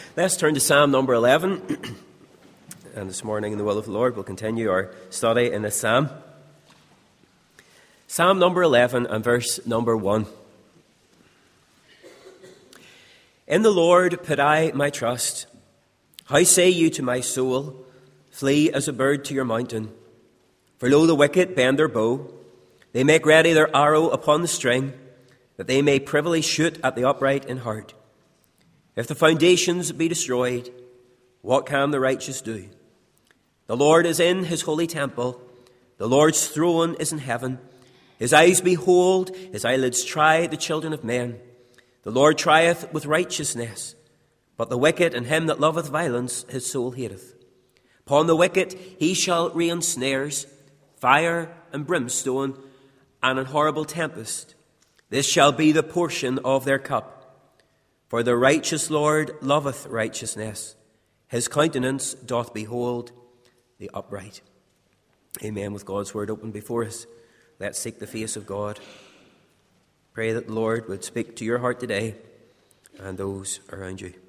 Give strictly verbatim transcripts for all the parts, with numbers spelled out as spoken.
Let's turn to Psalm number eleven. And this morning, in the will of the Lord, we'll continue our study in this psalm. Psalm number eleven and verse number one. In the Lord put I my trust. How say you to my soul, flee as a bird to your mountain? For lo, the wicked bend their bow. They make ready their arrow upon the string, that they may privily shoot at the upright in heart. If the foundations be destroyed, what can the righteous do? The Lord is in his holy temple. The Lord's throne is in heaven. His eyes behold, his eyelids try the children of men. The Lord trieth with righteousness, but the wicked and him that loveth violence his soul hateth. Upon the wicked he shall rain snares, fire and brimstone, and an horrible tempest. This shall be the portion of their cup. For the righteous Lord loveth righteousness. His countenance doth behold the upright. Amen. With God's word open before us, let's seek the face of God. Pray that the Lord would speak to your heart today and those around you.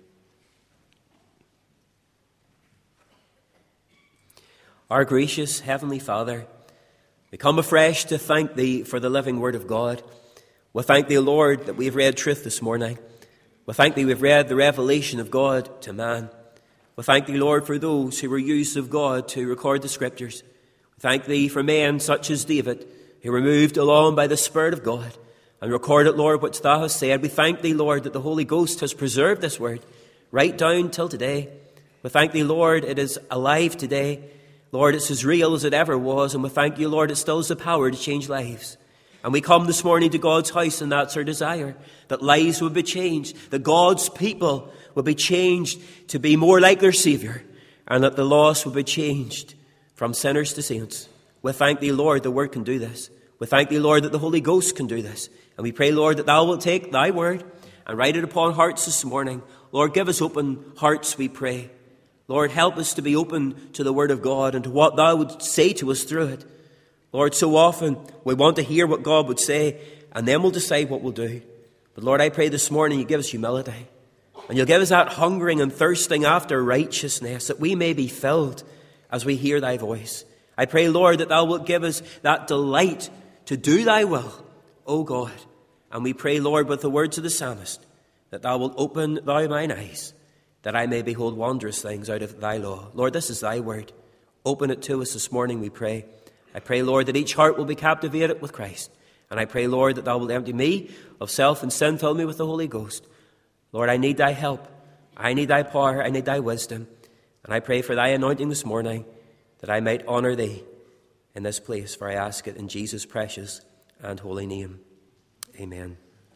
Our gracious Heavenly Father, we come afresh to thank Thee for the living Word of God. We thank Thee, Lord, that we have read truth this morning. We thank Thee we've read the revelation of God to man. We thank Thee, Lord, for those who were used of God to record the Scriptures. We thank Thee for men such as David, who were moved along by the Spirit of God and recorded, Lord, what Thou hast said. We thank Thee, Lord, that the Holy Ghost has preserved this Word right down till today. We thank Thee, Lord, it is alive today. Lord, it's as real as it ever was. And we thank You, Lord, it still has the power to change lives. And we come this morning to God's house, and that's our desire, that lives would be changed, that God's people would be changed to be more like their Saviour, and that the lost would be changed from sinners to saints. We thank Thee, Lord, the Word can do this. We thank Thee, Lord, that the Holy Ghost can do this. And we pray, Lord, that Thou wilt take Thy Word and write it upon hearts this morning. Lord, give us open hearts, we pray. Lord, help us to be open to the Word of God and to what Thou would say to us through it. Lord, so often we want to hear what God would say, and then we'll decide what we'll do. But Lord, I pray this morning You give us humility, and You'll give us that hungering and thirsting after righteousness, that we may be filled as we hear Thy voice. I pray, Lord, that Thou wilt give us that delight to do Thy will, O God. And we pray, Lord, with the words of the psalmist, that Thou wilt open Thou mine eyes, that I may behold wondrous things out of Thy law. Lord, this is Thy word. Open it to us this morning, we pray. I pray, Lord, that each heart will be captivated with Christ. And I pray, Lord, that Thou wilt empty me of self and sin, fill me with the Holy Ghost. Lord, I need Thy help. I need Thy power. I need Thy wisdom. And I pray for Thy anointing this morning, that I might honour Thee in this place. For I ask it in Jesus' precious and holy name. Amen.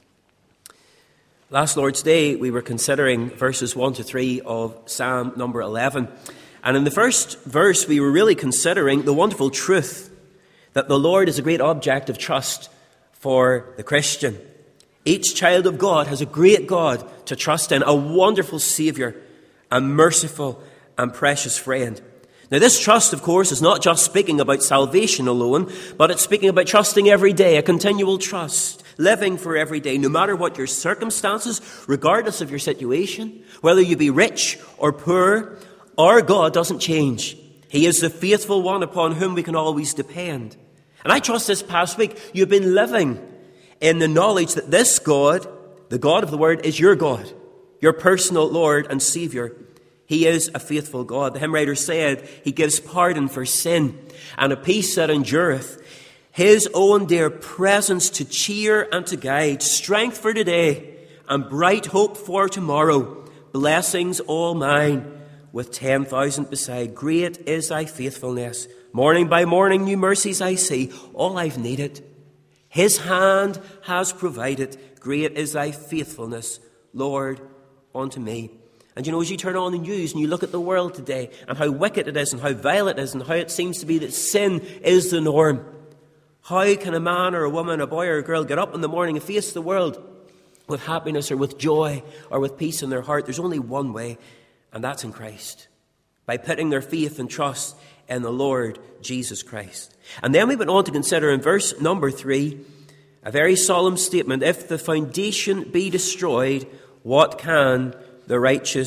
Last Lord's Day, we were considering verses one to three of Psalm number eleven. And in the first verse, we were really considering the wonderful truth that the Lord is a great object of trust for the Christian. Each child of God has a great God to trust in, a wonderful Saviour, a merciful and precious friend. Now, this trust, of course, is not just speaking about salvation alone, but it's speaking about trusting every day, a continual trust, living for every day, no matter what your circumstances, regardless of your situation, whether you be rich or poor. Our God doesn't change. He is the faithful one upon whom we can always depend. And I trust this past week you've been living in the knowledge that this God, the God of the Word, is your God, your personal Lord and Saviour. He is a faithful God. The hymn writer said He gives pardon for sin and a peace that endureth. His own dear presence to cheer and to guide, strength for today and bright hope for tomorrow, blessings all mine, with ten thousand beside. Great is Thy faithfulness. Morning by morning new mercies I see. All I've needed, His hand has provided. Great is Thy faithfulness, Lord, unto me. And you know, as you turn on the news and you look at the world today and how wicked it is and how vile it is and how it seems to be that sin is the norm. How can a man or a woman, a boy or a girl get up in the morning and face the world with happiness or with joy or with peace in their heart? There's only one way. And that's in Christ, by putting their faith and trust in the Lord Jesus Christ. And then we went on to consider in verse number three, a very solemn statement. If the foundation be destroyed, what can the righteous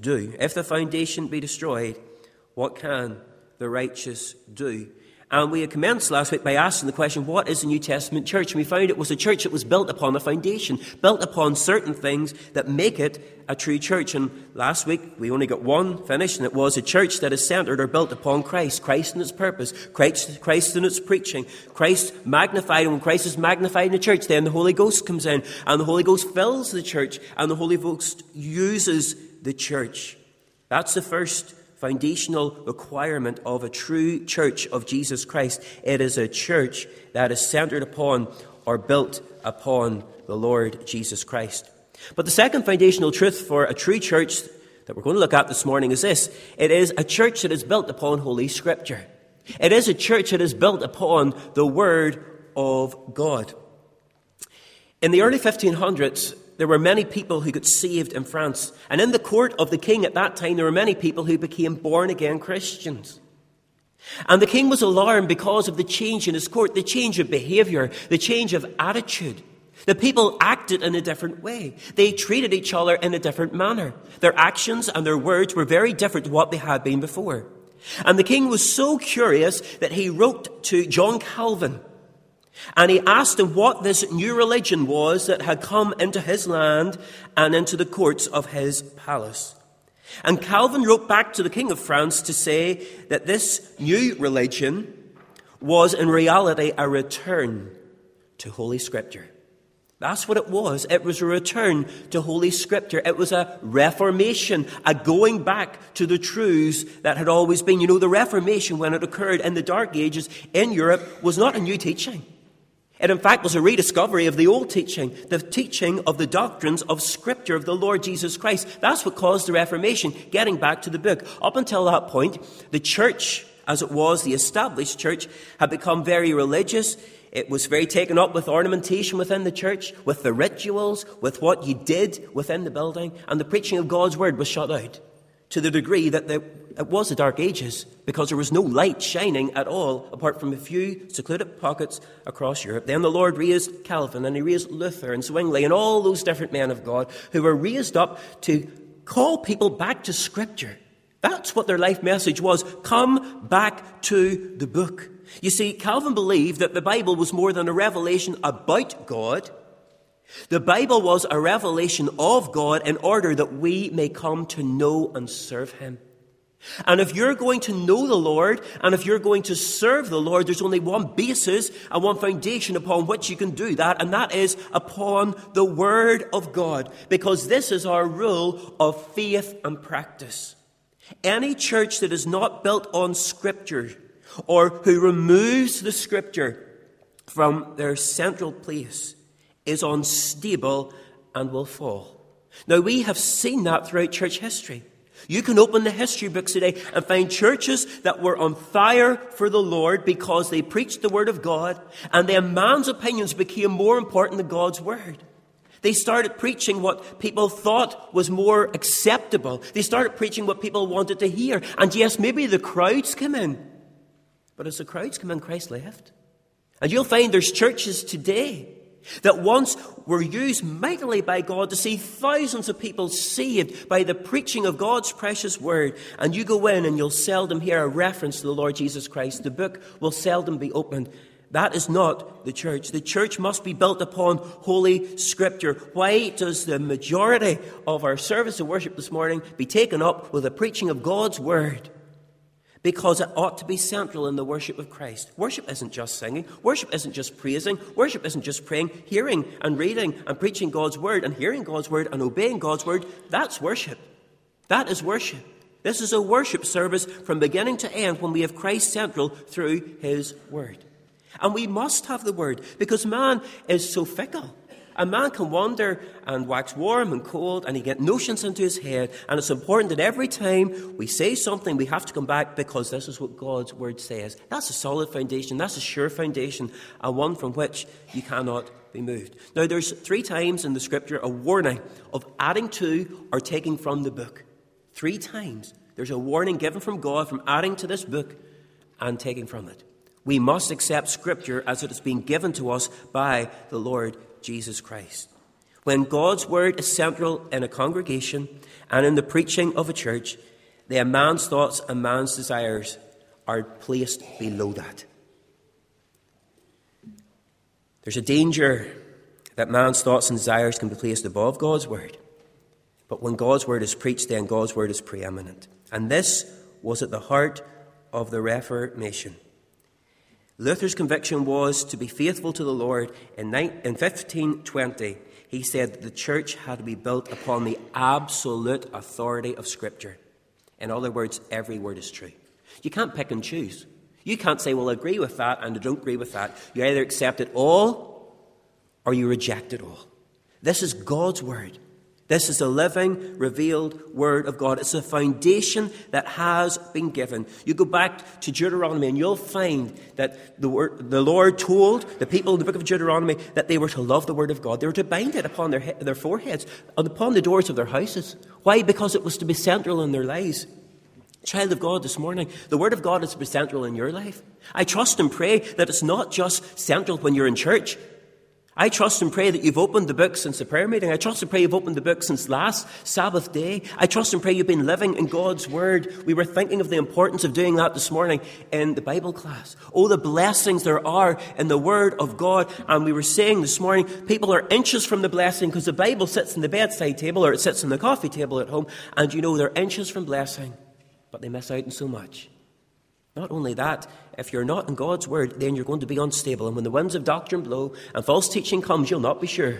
do? If the foundation be destroyed, what can the righteous do? And we had commenced last week by asking the question, what is the New Testament church? And we found it was a church that was built upon a foundation, built upon certain things that make it a true church. And last week we only got one finished, and it was a church that is centered or built upon Christ, Christ in its purpose, Christ, Christ in its preaching, Christ magnified. And when Christ is magnified in the church, then the Holy Ghost comes in, and the Holy Ghost fills the church, and the Holy Ghost uses the church. That's the first foundational requirement of a true church of Jesus Christ. It is a church that is centered upon or built upon the Lord Jesus Christ. But the second foundational truth for a true church that we're going to look at this morning is this. It is a church that is built upon Holy Scripture. It is a church that is built upon the Word of God. In the early fifteen hundreds, there were many people who got saved in France. And in the court of the king at that time, there were many people who became born-again Christians. And the king was alarmed because of the change in his court, the change of behavior, the change of attitude. The people acted in a different way. They treated each other in a different manner. Their actions and their words were very different to what they had been before. And the king was so curious that he wrote to John Calvin, and he asked him what this new religion was that had come into his land and into the courts of his palace. And Calvin wrote back to the King of France to say that this new religion was in reality a return to Holy Scripture. That's what it was. It was a return to Holy Scripture. It was a reformation, a going back to the truths that had always been. You know, the Reformation, when it occurred in the Dark Ages in Europe, was not a new teaching. It, in fact, was a rediscovery of the old teaching, the teaching of the doctrines of Scripture of the Lord Jesus Christ. That's what caused the Reformation, getting back to the book. Up until that point, the church, as it was, the established church, had become very religious. It was very taken up with ornamentation within the church, with the rituals, with what you did within the building, and the preaching of God's Word was shut out to the degree that the, it was the Dark Ages, because there was no light shining at all apart from a few secluded pockets across Europe. Then the Lord raised Calvin, and he raised Luther and Zwingli and all those different men of God who were raised up to call people back to Scripture. That's what their life message was. Come back to the book. You see, Calvin believed that the Bible was more than a revelation about God. The Bible was a revelation of God in order that we may come to know and serve Him. And if you're going to know the Lord, and if you're going to serve the Lord, there's only one basis and one foundation upon which you can do that, and that is upon the Word of God, because this is our rule of faith and practice. Any church that is not built on Scripture, or who removes the Scripture from their central place, is unstable and will fall. Now, we have seen that throughout church history. You can open the history books today and find churches that were on fire for the Lord because they preached the Word of God, and then man's opinions became more important than God's Word. They started preaching what people thought was more acceptable. They started preaching what people wanted to hear. And yes, maybe the crowds came in. But as the crowds come in, Christ left. And you'll find there's churches today that once were used mightily by God to see thousands of people saved by the preaching of God's precious Word. And you go in and you'll seldom hear a reference to the Lord Jesus Christ. The book will seldom be opened. That is not the church. The church must be built upon Holy Scripture. Why does the majority of our service of worship this morning be taken up with the preaching of God's Word? Because it ought to be central in the worship of Christ. Worship isn't just singing. Worship isn't just praising. Worship isn't just praying. Hearing and reading and preaching God's Word and hearing God's Word and obeying God's Word, that's worship. That is worship. This is a worship service from beginning to end when we have Christ central through His Word. And we must have the Word, because man is so fickle. A man can wander and wax warm and cold, and he get notions into his head. And it's important that every time we say something, we have to come back, because this is what God's Word says. That's a solid foundation. That's a sure foundation, and one from which you cannot be moved. Now, there's three times in the Scripture a warning of adding to or taking from the book. Three times there's a warning given from God from adding to this book and taking from it. We must accept Scripture as it has been given to us by the Lord Jesus Christ. When God's word is central in a congregation and in the preaching of a church, then man's thoughts and man's desires are placed below that. There's a danger that man's thoughts and desires can be placed above God's word. But when God's word is preached, then God's word is preeminent. And this was at the heart of the Reformation. Luther's conviction was to be faithful to the Lord. In fifteen twenty, he said that the church had to be built upon the absolute authority of Scripture. In other words, every word is true. You can't pick and choose. You can't say, well, I agree with that and I don't agree with that. You either accept it all or you reject it all. This is God's word. This is the living, revealed word of God. It's a foundation that has been given. You go back to Deuteronomy and you'll find that the, word, the Lord told the people in the book of Deuteronomy that they were to love the word of God. They were to bind it upon their, their foreheads and upon the doors of their houses. Why? Because it was to be central in their lives. Child of God, this morning, the word of God is to be central in your life. I trust and pray that it's not just central when you're in church. I trust and pray that you've opened the book since the prayer meeting. I trust and pray you've opened the book since last Sabbath day. I trust and pray you've been living in God's word. We were thinking of the importance of doing that this morning in the Bible class. Oh, the blessings there are in the word of God. And we were saying this morning, people are inches from the blessing because the Bible sits on the bedside table or it sits on the coffee table at home. And you know, they're inches from blessing, but they miss out on so much. Not only that, if you're not in God's word, then you're going to be unstable. And when the winds of doctrine blow and false teaching comes, you'll not be sure.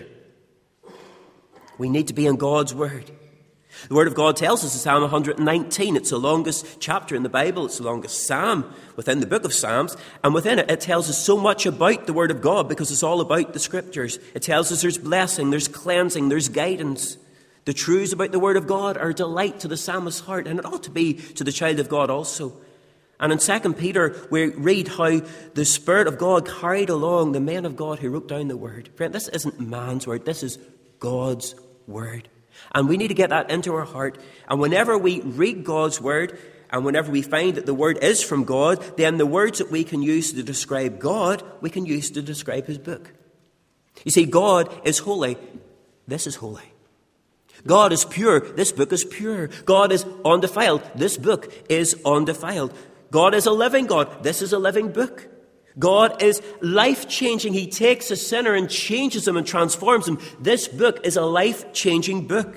We need to be in God's word. The word of God tells us in Psalm one nineteen, it's the longest chapter in the Bible, it's the longest psalm within the book of Psalms, and within it, it tells us so much about the word of God because it's all about the scriptures. It tells us there's blessing, there's cleansing, there's guidance. The truths about the word of God are a delight to the psalmist's heart, and it ought to be to the child of God also. And in Second Peter, we read how the Spirit of God carried along the men of God who wrote down the word. Friend, this isn't man's word. This is God's word. And we need to get that into our heart. And whenever we read God's word, and whenever we find that the word is from God, then the words that we can use to describe God, we can use to describe his book. You see, God is holy. This is holy. God is pure. This book is pure. God is undefiled. This book is undefiled. God is a living God. This is a living book. God is life-changing. He takes a sinner and changes him and transforms him. This book is a life-changing book.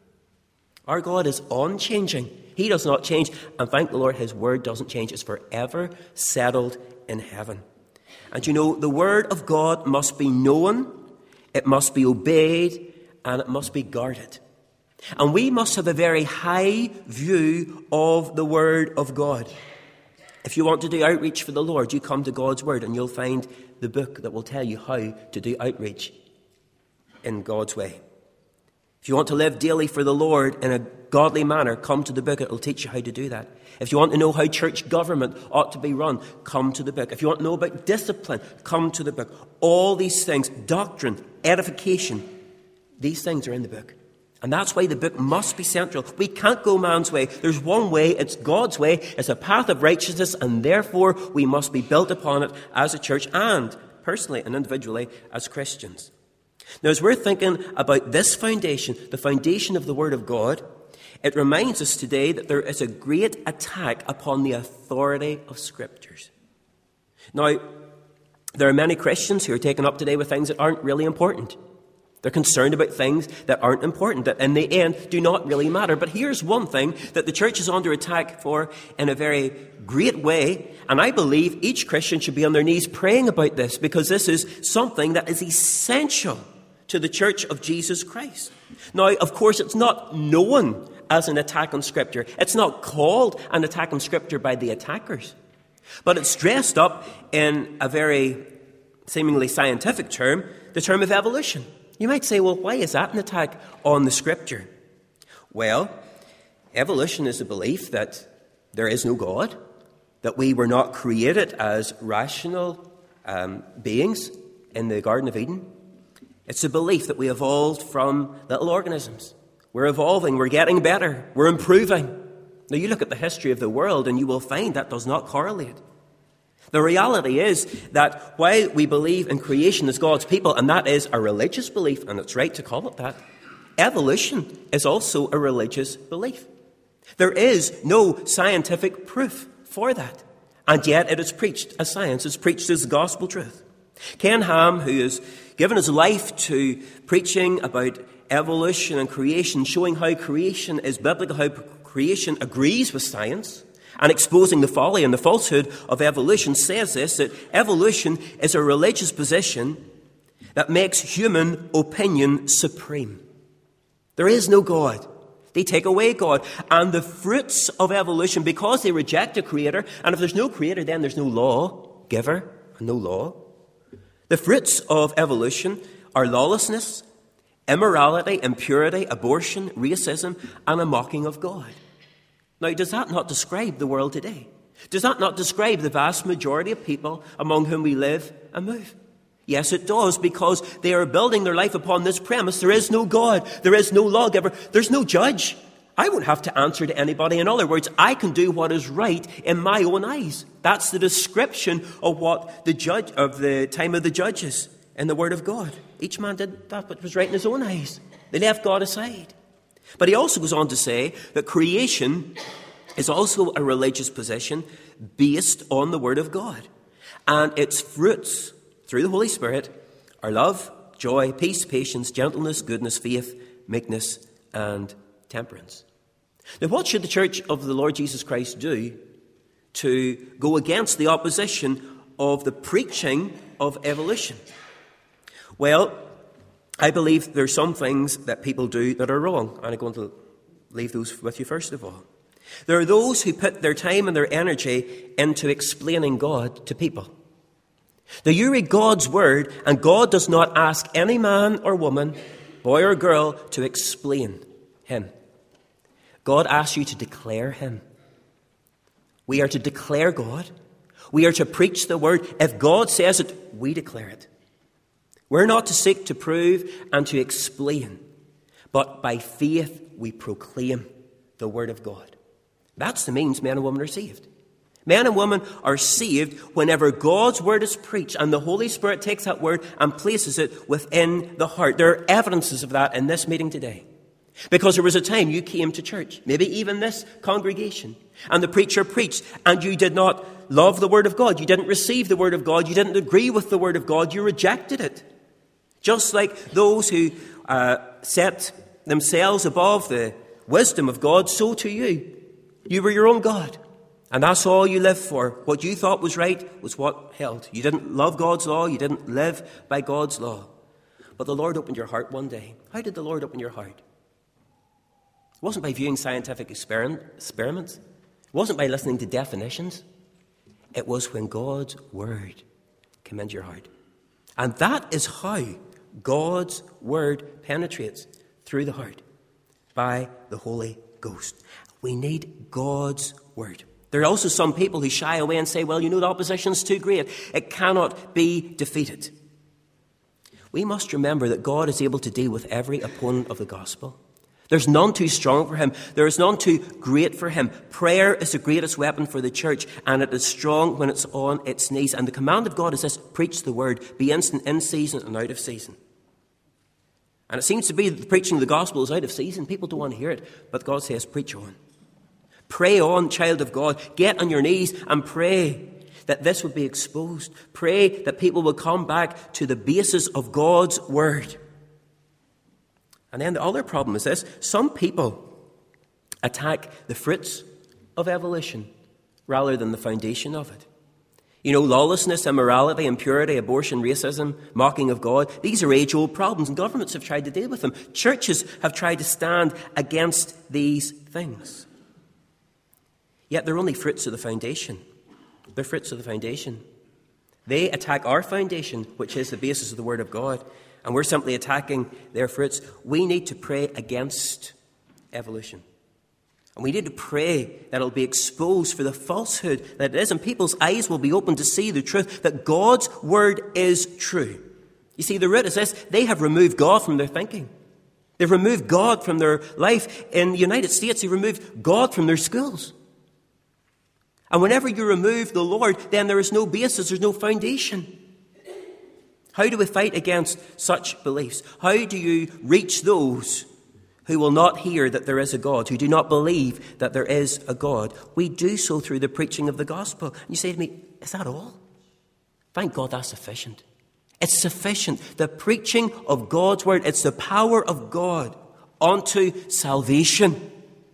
Our God is unchanging. He does not change. And thank the Lord, his word doesn't change. It's forever settled in heaven. And you know, the word of God must be known, it must be obeyed, and it must be guarded. And we must have a very high view of the word of God. If you want to do outreach for the Lord, you come to God's word and you'll find the book that will tell you how to do outreach in God's way. If you want to live daily for the Lord in a godly manner, come to the book. It will teach you how to do that. If you want to know how church government ought to be run, come to the book. If you want to know about discipline, come to the book. All these things, doctrine, edification, these things are in the book. And that's why the book must be central. We can't go man's way. There's one way. It's God's way. It's a path of righteousness, and therefore we must be built upon it as a church and personally and individually as Christians. Now, as we're thinking about this foundation, the foundation of the Word of God, it reminds us today that there is a great attack upon the authority of Scriptures. Now, there are many Christians who are taken up today with things that aren't really important. They're concerned about things that aren't important, that in the end do not really matter. But here's one thing that the church is under attack for in a very great way. And I believe each Christian should be on their knees praying about this, because this is something that is essential to the church of Jesus Christ. Now, of course, it's not known as an attack on Scripture. It's not called an attack on Scripture by the attackers. But it's dressed up in a very seemingly scientific term, the term of evolution. You might say, well, why is that an attack on the Scripture? Well, evolution is the belief that there is no God, that we were not created as rational um, beings in the Garden of Eden. It's a belief that we evolved from little organisms. We're evolving, we're getting better, we're improving. Now, you look at the history of the world and you will find that does not correlate. The reality is that while we believe in creation as God's people, and that is a religious belief, and it's right to call it that, evolution is also a religious belief. There is no scientific proof for that, and yet it is preached as science. It's preached as gospel truth. Ken Ham, who has given his life to preaching about evolution and creation, showing how creation is biblical, how creation agrees with science, and exposing the folly and the falsehood of evolution, says this, that evolution is a religious position that makes human opinion supreme. There is no God. They take away God. And the fruits of evolution, because they reject a creator, and if there's no creator, then there's no law giver and no law. The fruits of evolution are lawlessness, immorality, impurity, abortion, racism, and a mocking of God. Now, does that not describe the world today? Does that not describe the vast majority of people among whom we live and move? Yes, it does, because they are building their life upon this premise. There is no God. There is no lawgiver. There's no judge. I won't have to answer to anybody. In other words, I can do what is right in my own eyes. That's the description of what the judge of the time of the judges in the Word of God. Each man did that which was right in his own eyes. They left God aside. But he also goes on to say that creation is also a religious position based on the Word of God. And its fruits, through the Holy Spirit, are love, joy, peace, patience, gentleness, goodness, faith, meekness, and temperance. Now, what should the Church of the Lord Jesus Christ do to go against the opposition of the preaching of evolution? Well, I believe there are some things that people do that are wrong, and I'm going to leave those with you first of all. There are those who put their time and their energy into explaining God to people. Now, you read God's Word, and God does not ask any man or woman, boy or girl, to explain Him. God asks you to declare Him. We are to declare God. We are to preach the Word. If God says it, we declare it. We're not to seek to prove and to explain, but by faith we proclaim the Word of God. That's the means men and women are saved. Men and women are saved whenever God's Word is preached and the Holy Spirit takes that Word and places it within the heart. There are evidences of that in this meeting today. Because there was a time you came to church, maybe even this congregation, and the preacher preached, and you did not love the Word of God. You didn't receive the Word of God. You didn't agree with the Word of God. You rejected it. Just like those who uh, set themselves above the wisdom of God, so to you. You were your own God. And that's all you lived for. What you thought was right was what held. You didn't love God's law. You didn't live by God's law. But the Lord opened your heart one day. How did the Lord open your heart? It wasn't by viewing scientific experiments. It wasn't by listening to definitions. It was when God's Word came into your heart. And that is how God's Word penetrates through the heart by the Holy Ghost. We need God's Word. There are also some people who shy away and say, well, you know, the opposition is too great. It cannot be defeated. We must remember that God is able to deal with every opponent of the gospel. There's none too strong for Him. There is none too great for Him. Prayer is the greatest weapon for the church, and it is strong when it's on its knees. And the command of God is this: preach the Word. Be instant in season and out of season. And it seems to be that the preaching of the gospel is out of season. People don't want to hear it. But God says, preach on. Pray on, child of God. Get on your knees and pray that this would be exposed. Pray that people will come back to the basis of God's Word. And then the other problem is this: some people attack the fruits of evolution rather than the foundation of it. You know, lawlessness, immorality, impurity, abortion, racism, mocking of God, these are age-old problems, and governments have tried to deal with them. Churches have tried to stand against these things. Yet they're only fruits of the foundation. They're fruits of the foundation. They attack our foundation, which is the basis of the Word of God, and we're simply attacking their fruits. We need to pray against evolution. And we need to pray that it'll be exposed for the falsehood that it is, and people's eyes will be open to see the truth, that God's Word is true. You see, the root is this: they have removed God from their thinking. They've removed God from their life. In the United States, they've removed God from their schools. And whenever you remove the Lord, then there is no basis, there's no foundation. How do we fight against such beliefs? How do you reach those who will not hear that there is a God, who do not believe that there is a God? We do so through the preaching of the gospel. And you say to me, is that all? Thank God that's sufficient. It's sufficient. The preaching of God's word, it's the power of God unto salvation.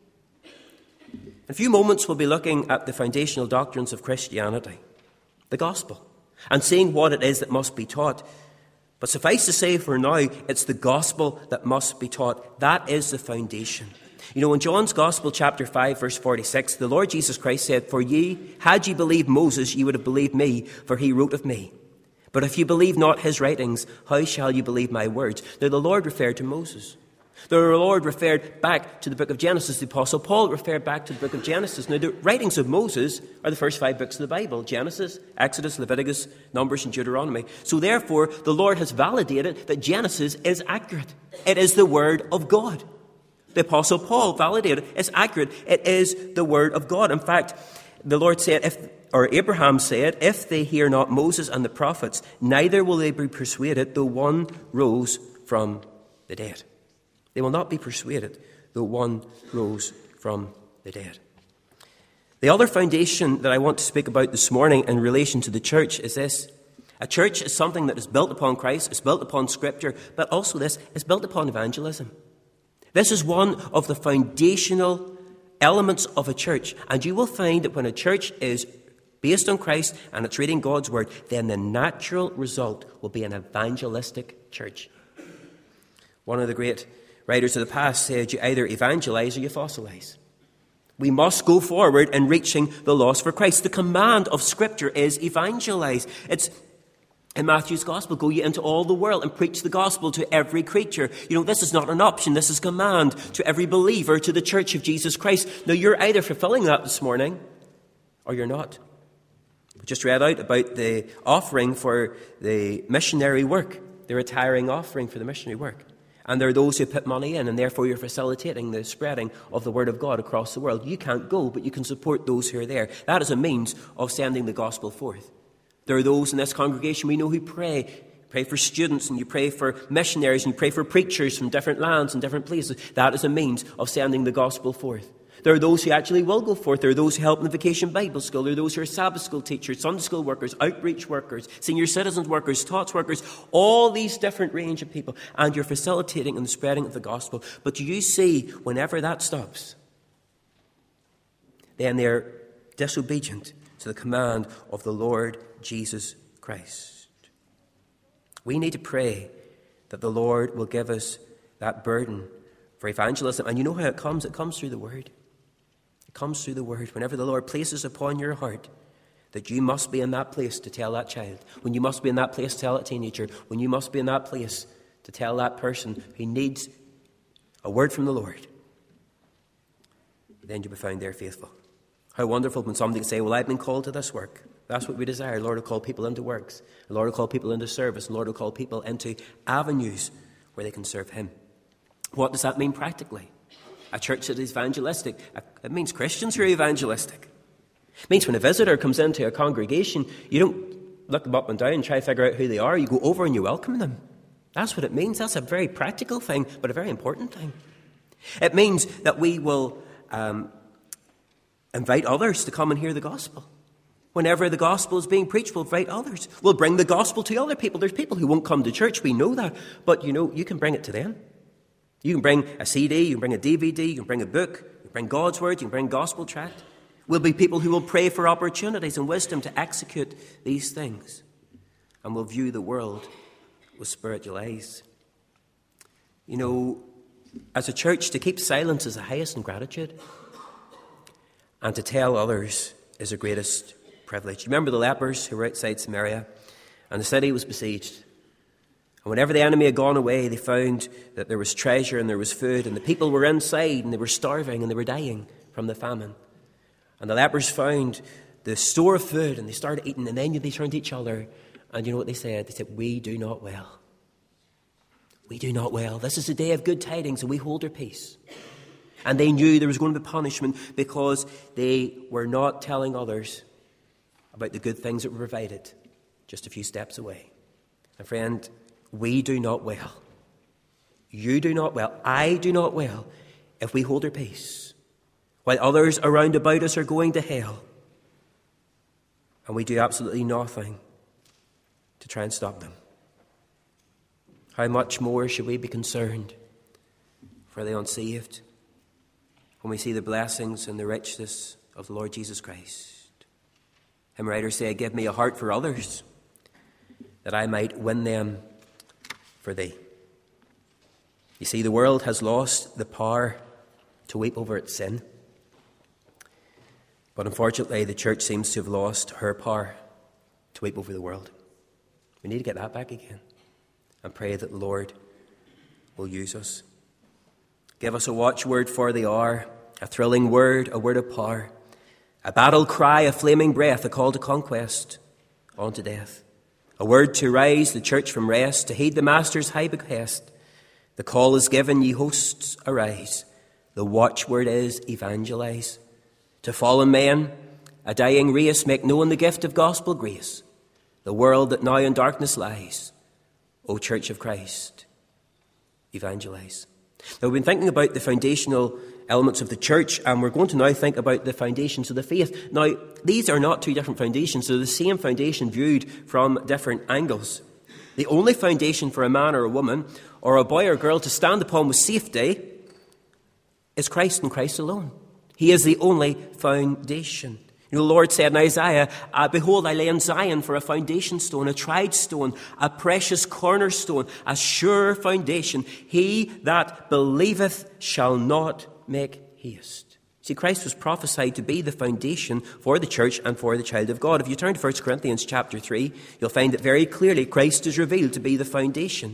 In a few moments we'll be looking at the foundational doctrines of Christianity, the gospel, and seeing what it is that must be taught. But suffice to say for now, it's the gospel that must be taught. That is the foundation. You know, in John's Gospel, chapter five, verse forty-six, the Lord Jesus Christ said, "For ye, had ye believed Moses, ye would have believed me, for he wrote of me. But if you believe not his writings, how shall you believe my words?" Now, the Lord referred to Moses. The Lord referred back to the book of Genesis. The Apostle Paul referred back to the book of Genesis. Now, the writings of Moses are the first five books of the Bible: Genesis, Exodus, Leviticus, Numbers, and Deuteronomy. So therefore, the Lord has validated that Genesis is accurate. It is the word of God. The Apostle Paul validated it's accurate. It is the word of God. In fact, the Lord said, if, or Abraham said, "If they hear not Moses and the prophets, neither will they be persuaded, though one rose from the dead." They will not be persuaded, though one rose from the dead. The other foundation that I want to speak about this morning in relation to the church is this. A church is something that is built upon Christ, it's built upon Scripture, but also this is built upon evangelism. This is one of the foundational elements of a church. And you will find that when a church is based on Christ and it's reading God's word, then the natural result will be an evangelistic church. One of the great writers of the past said, you either evangelize or you fossilize. We must go forward in reaching the lost for Christ. The command of Scripture is evangelize. It's in Matthew's Gospel, go ye into all the world and preach the gospel to every creature. You know, this is not an option. This is a command to every believer, to the church of Jesus Christ. Now, you're either fulfilling that this morning or you're not. We just read out about the offering for the missionary work, the retiring offering for the missionary work. And there are those who put money in, and therefore you're facilitating the spreading of the word of God across the world. You can't go, but you can support those who are there. That is a means of sending the gospel forth. There are those in this congregation we know who pray. You pray for students, and you pray for missionaries, and you pray for preachers from different lands and different places. That is a means of sending the gospel forth. There are those who actually will go forth. There are those who help in the Vacation Bible School. There are those who are Sabbath school teachers, Sunday school workers, outreach workers, senior citizens workers, tots workers, all these different range of people. And you're facilitating in the spreading of the gospel. But do you see, whenever that stops, then they're disobedient to the command of the Lord Jesus Christ. We need to pray that the Lord will give us that burden for evangelism. And you know how it comes? It comes through the Word. It comes through the Word. Whenever the Lord places upon your heart that you must be in that place to tell that child, when you must be in that place to tell that teenager, when you must be in that place to tell that person who needs a word from the Lord, then you'll be found there faithful. How wonderful when somebody can say, well, I've been called to this work. That's what we desire. The Lord will call people into works. The Lord will call people into service. The Lord will call people into avenues where they can serve Him. What does that mean practically? A church that is evangelistic. It means Christians who are evangelistic. It means when a visitor comes into a congregation, you don't look them up and down and try to figure out who they are. You go over and you welcome them. That's what it means. That's a very practical thing, but a very important thing. It means that we will um, invite others to come and hear the gospel. Whenever the gospel is being preached, we'll invite others. We'll bring the gospel to other people. There's people who won't come to church. We know that. But, you know, you can bring it to them. You can bring a C D, you can bring a D V D, you can bring a book, you can bring God's word, you can bring gospel tract. We'll be people who will pray for opportunities and wisdom to execute these things. And we'll view the world with spiritual eyes. You know, as a church, to keep silence is the highest in gratitude. And to tell others is the greatest privilege. Remember the lepers who were outside Samaria, and the city was besieged. And whenever the enemy had gone away, they found that there was treasure and there was food, and the people were inside and they were starving and they were dying from the famine. And the lepers found the store of food and they started eating, and then they turned to each other, and you know what they said? They said, we do not well. We do not well. This is a day of good tidings, and we hold our peace. And they knew there was going to be punishment because they were not telling others about the good things that were provided just a few steps away. And friend, we do not well. You do not well. I do not well if we hold our peace while others around about us are going to hell. And we do absolutely nothing to try and stop them. How much more should we be concerned for the unsaved when we see the blessings and the richness of the Lord Jesus Christ? Hymn writers say, give me a heart for others, that I might win them for thee. You see, the world has lost the power to weep over its sin. But unfortunately, the church seems to have lost her power to weep over the world. We need to get that back again and pray that the Lord will use us. Give us a watchword for the hour, a thrilling word, a word of power, a battle cry, a flaming breath, a call to conquest, on to death. A word to rise the church from rest, to heed the Master's high behest. The call is given, ye hosts, arise. The watchword is evangelize. To fallen men, a dying race, make known the gift of gospel grace. The world that now in darkness lies, O Church of Christ, evangelize. Now, we've been thinking about the foundational elements of the church, and we're going to now think about the foundations of the faith. Now, these are not two different foundations. They're the same foundation viewed from different angles. The only foundation for a man or a woman, or a boy or girl to stand upon with safety is Christ and Christ alone. He is the only foundation. You know, the Lord said in Isaiah, uh, behold, I lay in Zion for a foundation stone, a tried stone, a precious cornerstone, a sure foundation. He that believeth shall not make haste. See, Christ was prophesied to be the foundation for the church and for the child of God. If you turn to First Corinthians chapter three, you'll find that very clearly Christ is revealed to be the foundation.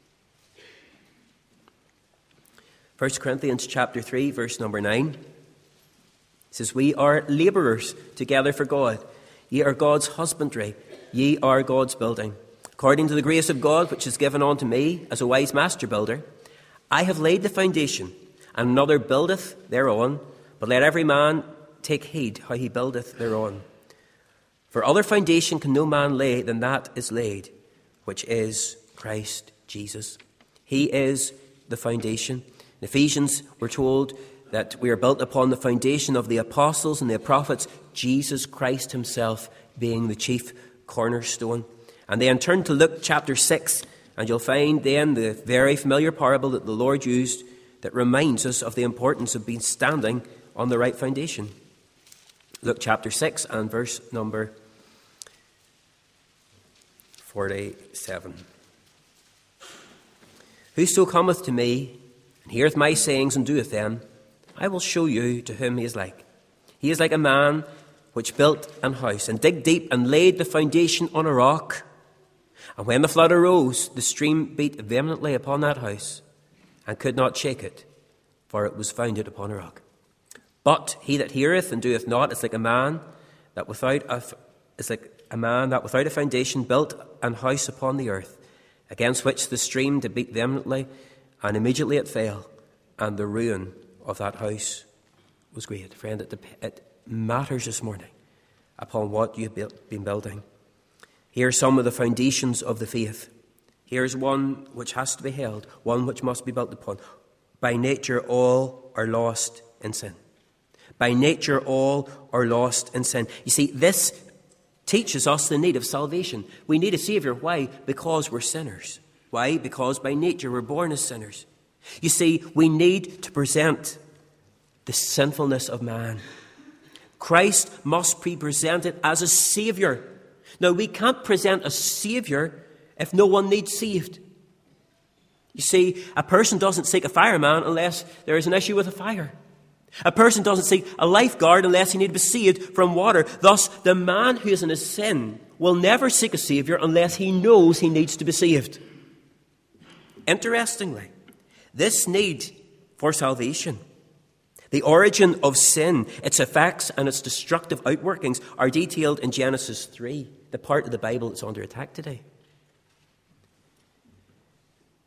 First Corinthians chapter three, verse number nine. It says, we are labourers together for God. Ye are God's husbandry. Ye are God's building. According to the grace of God, which is given unto me as a wise master builder, I have laid the foundation, and another buildeth thereon. But let every man take heed how he buildeth thereon. For other foundation can no man lay than that is laid, which is Christ Jesus. He is the foundation. In Ephesians, we're told that we are built upon the foundation of the apostles and the prophets, Jesus Christ himself being the chief cornerstone. And then turn to Luke chapter six, and you'll find then the very familiar parable that the Lord used that reminds us of the importance of being standing on the right foundation. Luke chapter six and verse number forty-seven. Whoso cometh to me, and heareth my sayings, and doeth them, I will show you to whom he is like. He is like a man which built an house, and digged deep, and laid the foundation on a rock. And when the flood arose, the stream beat vehemently upon that house, and could not shake it, for it was founded upon a rock. But he that heareth and doeth not is like a man that without a, is like a man that without a foundation built an house upon the earth, against which the stream did beat vehemently, and immediately it fell, and the ruin of that house was great. Friend, it, it matters this morning upon what you've built, been building. Here are some of the foundations of the faith. Here's one which has to be held, one which must be built upon. By nature, all are lost in sin. By nature, all are lost in sin. You see, this teaches us the need of salvation. We need a Saviour. Why? Because we're sinners. Why? Because by nature we're born as sinners. You see, we need to present the sinfulness of man. Christ must be presented as a Saviour. Now, we can't present a Saviour if no one needs saved. You see, a person doesn't seek a fireman unless there is an issue with a fire. A person doesn't seek a lifeguard unless he needs to be saved from water. Thus, the man who is in his sin will never seek a Saviour unless he knows he needs to be saved. Interestingly, this need for salvation, the origin of sin, its effects and its destructive outworkings are detailed in Genesis three, the part of the Bible that's under attack today.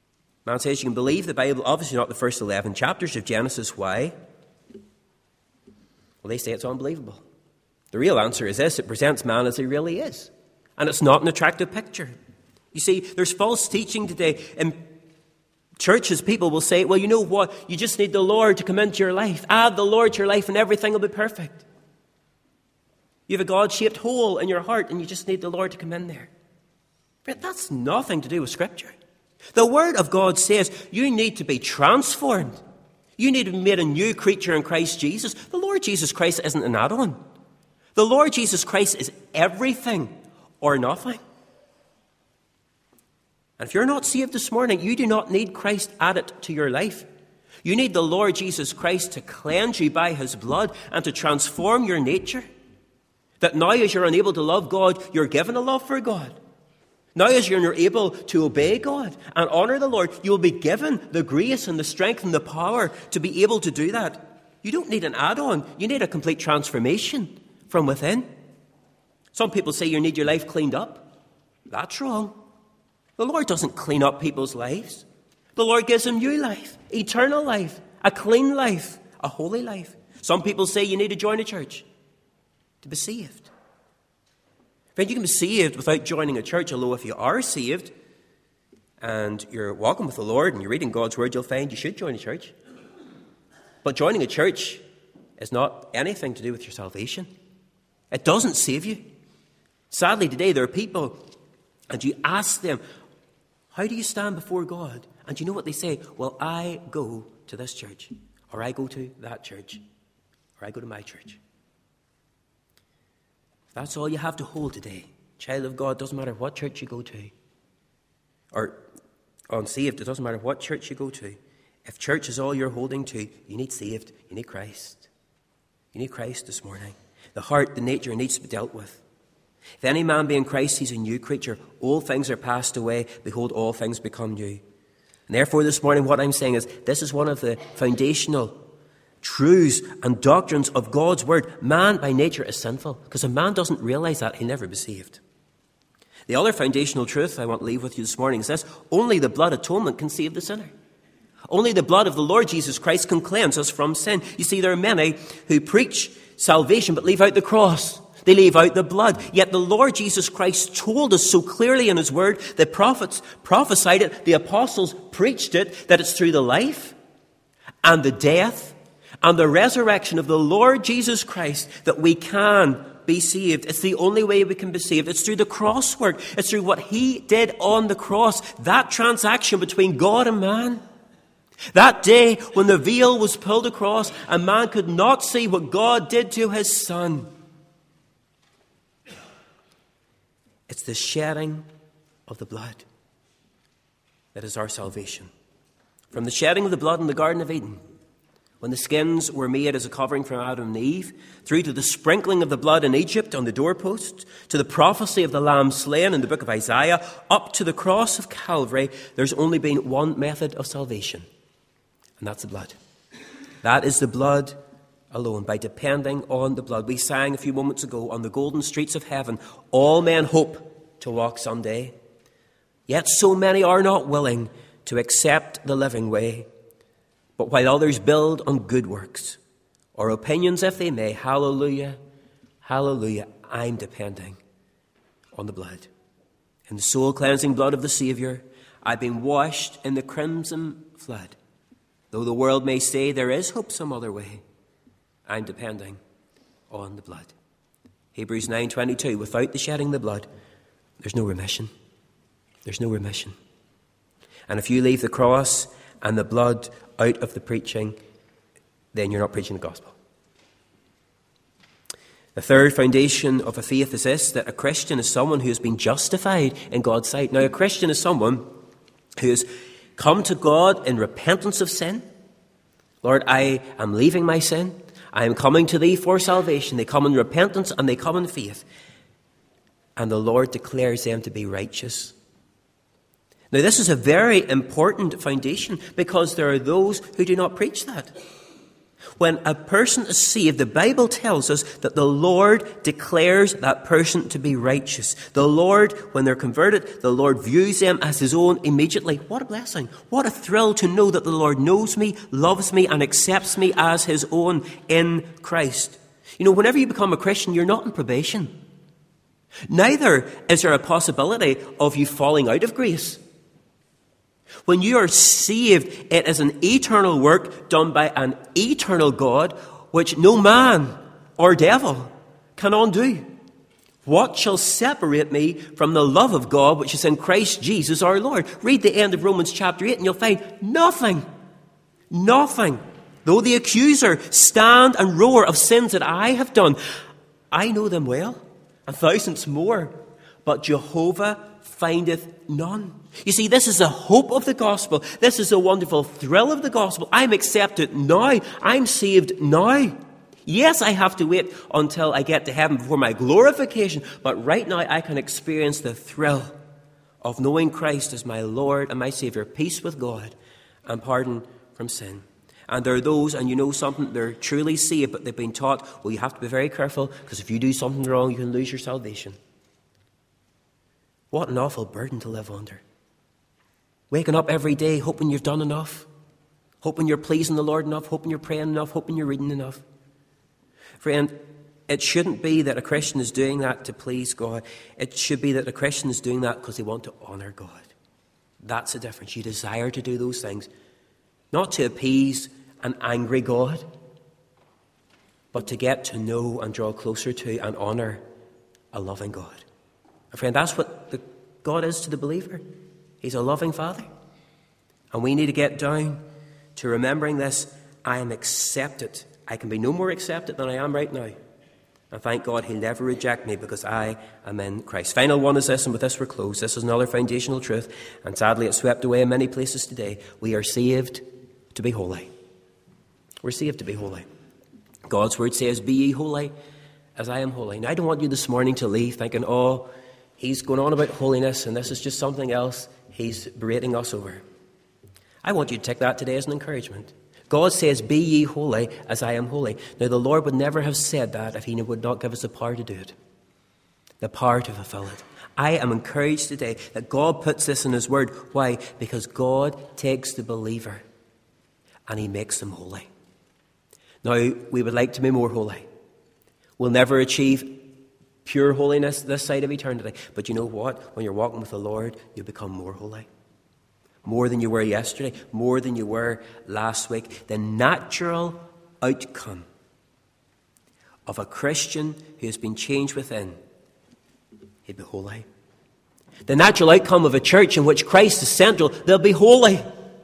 Man says you can believe the Bible, obviously not the first eleven chapters of Genesis. Why? Well, they say it's unbelievable. The real answer is this: it presents man as he really is. And it's not an attractive picture. You see, there's false teaching today. In churches, people will say, well, you know what? You just need the Lord to come into your life. Add the Lord to your life and everything will be perfect. You have a God-shaped hole in your heart and you just need the Lord to come in there. But that's nothing to do with Scripture. The Word of God says you need to be transformed. You need to be made a new creature in Christ Jesus. The Lord Jesus Christ isn't an add-on. The Lord Jesus Christ is everything or nothing. And if you're not saved this morning, you do not need Christ added to your life. You need the Lord Jesus Christ to cleanse you by his blood and to transform your nature. That now as you're unable to love God, you're given a love for God. Now as you're able to obey God and honour the Lord, you will be given the grace and the strength and the power to be able to do that. You don't need an add-on. You need a complete transformation from within. Some people say you need your life cleaned up. That's wrong. The Lord doesn't clean up people's lives. The Lord gives them new life, eternal life, a clean life, a holy life. Some people say you need to join a church to be saved. Friend, you can be saved without joining a church, although if you are saved and you're walking with the Lord and you're reading God's word, you'll find you should join a church. But joining a church is not anything to do with your salvation. It doesn't save you. Sadly, today there are people, and you ask them, how do you stand before God? And you know what they say? Well, I go to this church, or I go to that church, or I go to my church. That's all you have to hold today. Child of God, doesn't matter what church you go to. Or unsaved, it doesn't matter what church you go to. If church is all you're holding to, you need saved. You need Christ. You need Christ this morning. The heart, the nature needs to be dealt with. If any man be in Christ, he's a new creature. All things are passed away. Behold, all things become new. And therefore this morning what I'm saying is this is one of the foundational truths and doctrines of God's word. Man by nature is sinful. Because if man doesn't realize that, he'll never be saved. The other foundational truth I want to leave with you this morning is this: only the blood atonement can save the sinner. Only the blood of the Lord Jesus Christ can cleanse us from sin. You see, there are many who preach salvation but leave out the cross. They leave out the blood. Yet the Lord Jesus Christ told us so clearly in his word, the prophets prophesied it, the apostles preached it, that it's through the life and the death and the resurrection of the Lord Jesus Christ that we can be saved. It's the only way we can be saved. It's through the cross work. It's through what he did on the cross. That transaction between God and man. That day when the veil was pulled across and man could not see what God did to his Son. It's the shedding of the blood that is our salvation. From the shedding of the blood in the Garden of Eden, when the skins were made as a covering for Adam and Eve, through to the sprinkling of the blood in Egypt on the doorposts, to the prophecy of the lamb slain in the book of Isaiah, up to the cross of Calvary, there's only been one method of salvation, and that's the blood. That is the blood alone, by depending on the blood. We sang a few moments ago, on the golden streets of heaven, all men hope to walk someday. Yet so many are not willing to accept the living way. But while others build on good works, or opinions if they may, hallelujah, hallelujah, I'm depending on the blood. In the soul-cleansing blood of the Saviour, I've been washed in the crimson flood. Though the world may say there is hope some other way, I'm depending on the blood. Hebrews nine twenty-two, without the shedding of the blood, there's no remission. There's no remission. And if you leave the cross and the blood out of the preaching, then you're not preaching the gospel. The third foundation of a faith is this, that a Christian is someone who has been justified in God's sight. Now, a Christian is someone who has come to God in repentance of sin. Lord, I am leaving my sin. I am coming to thee for salvation. They come in repentance and they come in faith. And the Lord declares them to be righteous. Now, this is a very important foundation because there are those who do not preach that. When a person is saved, the Bible tells us that the Lord declares that person to be righteous. The Lord, when they're converted, the Lord views them as his own immediately. What a blessing. What a thrill to know that the Lord knows me, loves me, and accepts me as his own in Christ. You know, whenever you become a Christian, you're not on probation. Neither is there a possibility of you falling out of grace. When you are saved, it is an eternal work done by an eternal God, which no man or devil can undo. What shall separate me from the love of God, which is in Christ Jesus our Lord? Read the end of Romans chapter eight and you'll find nothing. Nothing. Though the accuser stand and roar of sins that I have done, I know them well, and thousands more, but Jehovah findeth none. You see, this is the hope of the gospel. This is the wonderful thrill of the gospel. I'm accepted now. I'm saved now. Yes, I have to wait until I get to heaven before my glorification, but right now I can experience the thrill of knowing Christ as my Lord and my Savior, peace with God and pardon from sin. And there are those, and you know something, they're truly saved, but they've been taught, well, you have to be very careful, because if you do something wrong, you can lose your salvation. What an awful burden to live under. Waking up every day hoping you've done enough, hoping you're pleasing the Lord enough, hoping you're praying enough, hoping you're reading enough. Friend, it shouldn't be that a Christian is doing that to please God. It should be that a Christian is doing that because they want to honour God. That's the difference. You desire to do those things, not to appease an angry God, but to get to know and draw closer to and honour a loving God. And friend, that's what the God is to the believer. He's a loving Father. And we need to get down to remembering this. I am accepted. I can be no more accepted than I am right now. And thank God he'll never reject me because I am in Christ. Final one is this, and with this we're closed. This is another foundational truth, and sadly it's swept away in many places today. We are saved to be holy. We're saved to be holy. God's word says, be ye holy as I am holy. Now, I don't want you this morning to leave thinking, oh, he's going on about holiness and this is just something else he's berating us over. I want you to take that today as an encouragement. God says, be ye holy as I am holy. Now, the Lord would never have said that if he would not give us the power to do it, the power to fulfill it. I am encouraged today that God puts this in his word. Why? Because God takes the believer and he makes them holy. Now, we would like to be more holy. We'll never achieve pure holiness this side of eternity. But you know what? When you're walking with the Lord, you become more holy. More than you were yesterday, more than you were last week. The natural outcome of a Christian who has been changed within, he'll be holy. The natural outcome of a church in which Christ is central, they'll be holy.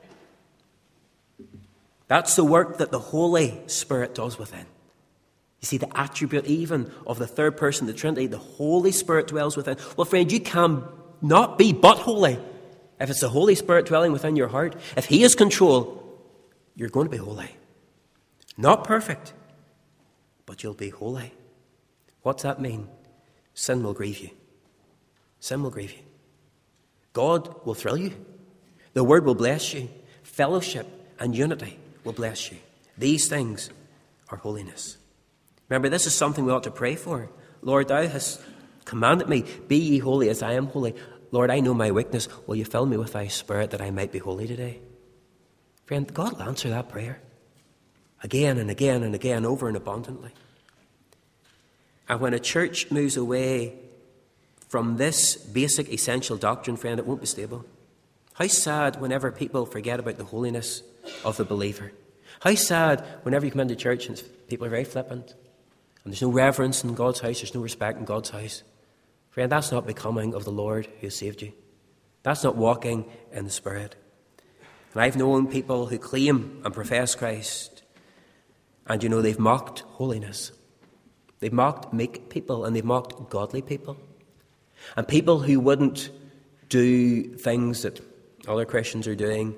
That's the work that the Holy Spirit does within. You see, the attribute even of the third person of the Trinity, the Holy Spirit dwells within. Well, friend, you cannot be but holy. If it's the Holy Spirit dwelling within your heart, if he has control, you're going to be holy. Not perfect, but you'll be holy. What's that mean? Sin will grieve you. Sin will grieve you. God will thrill you. The Word will bless you. Fellowship and unity will bless you. These things are holiness. Remember, this is something we ought to pray for. Lord, thou hast commanded me, be ye holy as I am holy. Lord, I know my weakness. Will you fill me with thy Spirit that I might be holy today? Friend, God will answer that prayer again and again and again, over and abundantly. And when a church moves away from this basic essential doctrine, friend, it won't be stable. How sad whenever people forget about the holiness of the believer. How sad whenever you come into church and people are very flippant and there's no reverence in God's house, there's no respect in God's house. Friend, that's not becoming of the Lord who has saved you. That's not walking in the Spirit. And I've known people who claim and profess Christ, and you know, they've mocked holiness. They've mocked meek people, and they've mocked godly people. And people who wouldn't do things that other Christians are doing.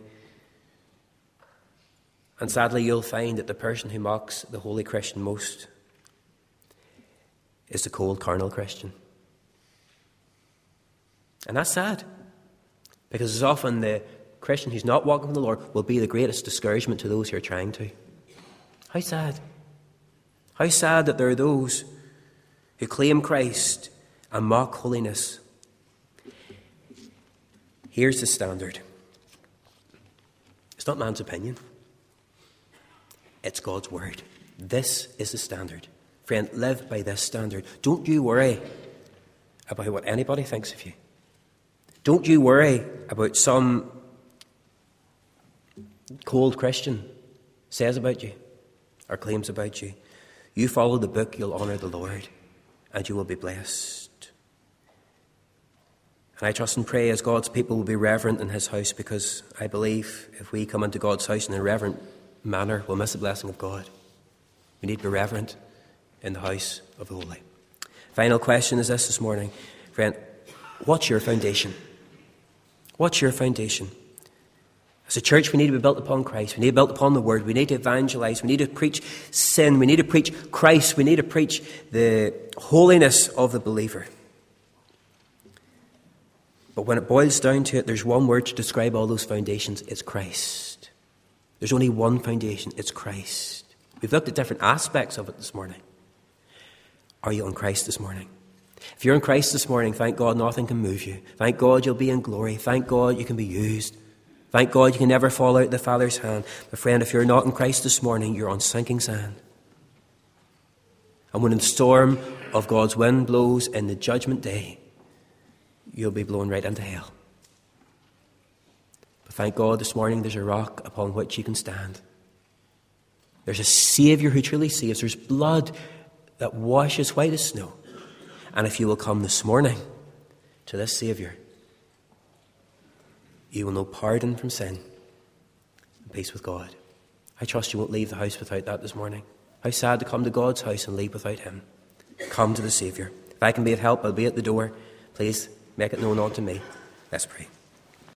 And sadly, you'll find that the person who mocks the holy Christian most is the cold, carnal Christian. And that's sad, because as often the Christian who's not walking with the Lord will be the greatest discouragement to those who are trying to. How sad. How sad that there are those who claim Christ and mock holiness. Here's the standard. It's not man's opinion. It's God's word. This is the standard. Friend, live by this standard. Don't you worry about what anybody thinks of you. Don't you worry about some cold Christian says about you or claims about you. You follow the book, you'll honour the Lord, and you will be blessed. And I trust and pray as God's people will be reverent in his house, because I believe if we come into God's house in a reverent manner, we'll miss the blessing of God. We need to be reverent in the house of the holy. Final question is this this morning. Friend, what's your foundation? What's your foundation? As a church, we need to be built upon Christ. We need to be built upon the Word. We need to evangelize. We need to preach sin. We need to preach Christ. We need to preach the holiness of the believer. But when it boils down to it, there's one word to describe all those foundations. It's Christ. There's only one foundation. It's Christ. We've looked at different aspects of it this morning. Are you on Christ this morning? If you're in Christ this morning, thank God nothing can move you. Thank God you'll be in glory. Thank God you can be used. Thank God you can never fall out of the Father's hand. But friend, if you're not in Christ this morning, you're on sinking sand. And when the storm of God's wind blows in the judgment day, you'll be blown right into hell. But thank God this morning there's a rock upon which you can stand. There's a Saviour who truly saves. There's blood that washes white as snow. And if you will come this morning to this Saviour, you will know pardon from sin and peace with God. I trust you won't leave the house without that this morning. How sad to come to God's house and leave without him. Come to the Saviour. If I can be of help, I'll be at the door. Please make it known unto me. Let's pray.